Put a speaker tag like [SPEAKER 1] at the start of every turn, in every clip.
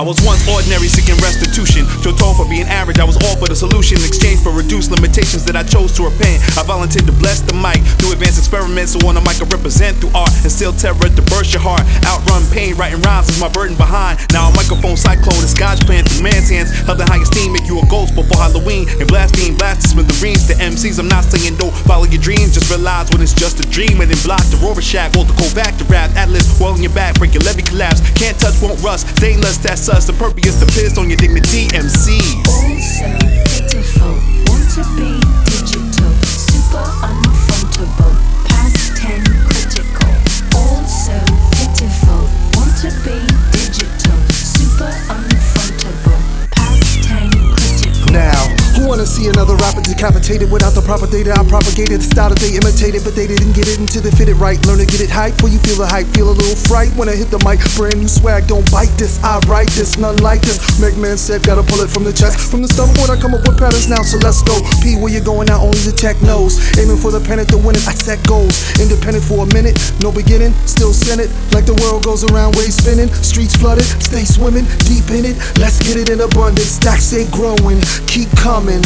[SPEAKER 1] I was once ordinary, seeking restitution. To atone for being average, I was offered a solution in exchange for reduced limitations that I chose to repent. I volunteered to bless the mic through advanced experiments, so on the mic I represent through art. Instill terror to burst your heart. Outrun pain, writing rhymes is my burden behind. Now a microphone cyclone is God's plan through man's hands. Held in high esteem, make you a ghost before Halloween. And blaspheme, blast to smithereens to MCs. I'm not saying don't follow your dreams, just realize when it's just a dream. And then block the Rorschach, hold the Kovac to rap. Atlas, well on your back, break your levee collapse. Can't touch, won't rust, stainless, that's us. Impervious to piss on your dignity, MCs.
[SPEAKER 2] All so pitiful, want to be digital, super unfrontable, past 10 critical. All so pitiful, want to be digital, super unfrontable, past 10 critical.
[SPEAKER 3] Now, who wanna see another rapper decapitated without the proper data? I propagated the style that they imitated, but they didn't get it until they fit it right. Learn to get it hype, before you feel the hype, feel a little fright when I hit the mic. Brand new swag, don't bite this, I write this, none like this. Megman said, gotta pull it from the chest, from the stomach when I come up with patterns now, so let's go. P, where you going now, only the tech knows. Aiming for the pennant to win it, I set goals. Independent for a minute, no beginning, still send it. Like the world goes around, waves spinning, streets flooded, stay swimming, deep in it. Let's get it in abundance, stacks stay growing, keep coming.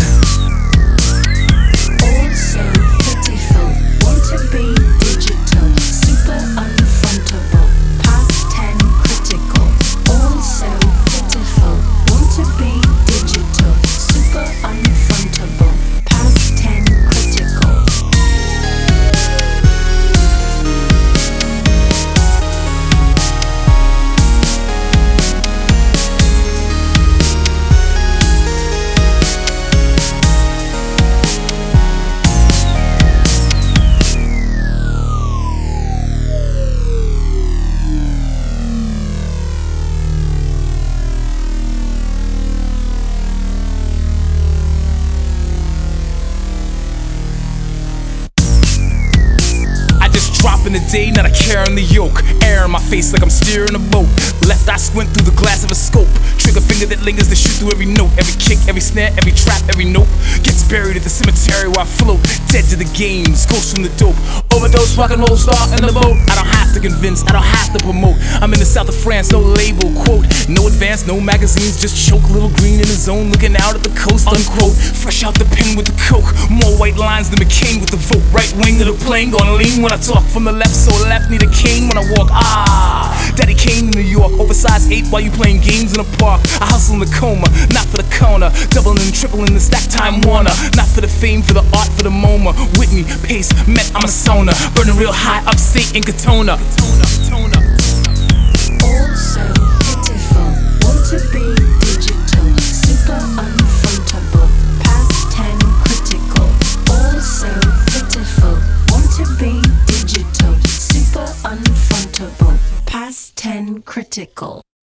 [SPEAKER 2] All so pitiful, want to be digital, super unfrontable, past 10 critical. All so pitiful, want to be digital, super unfrontable, past 10 critical.
[SPEAKER 4] Dropping the day, not a care in the yoke. Air in my face like I'm steering a boat. Left eye squint through the glass of a scope. Trigger finger that lingers to shoot through every note. Every kick, every snare, every trap, every note gets buried at the cemetery where I float. Dead to the games, ghost from the dope. Overdose, rock and roll star in the boat. I don't have to convince, I don't have to promote. I'm in the south of France, no label, quote. No advance, no magazines, just choke. Little green in the zone, looking out at the coast, unquote. Fresh out the pen with the coke. More white lines than McCain with the vote. Right wing of the plane, gonna lean when I talk. From the left, so left, need a cane when I walk. Daddy Kane in New York, oversized 8 while you playing games in a park. I hustle in the coma, not for the corner. Doubling and tripling the stack time Warner. Not for the fame, for the art, for the MoMA. Whitney, Pace, Met, I'm a Sona. Burning real high upstate in Katona.
[SPEAKER 2] All so pitiful, want to be digital, super unfrontable, past 10 critical. All so pitiful, want to be digital, super unfrontable, past 10 critical.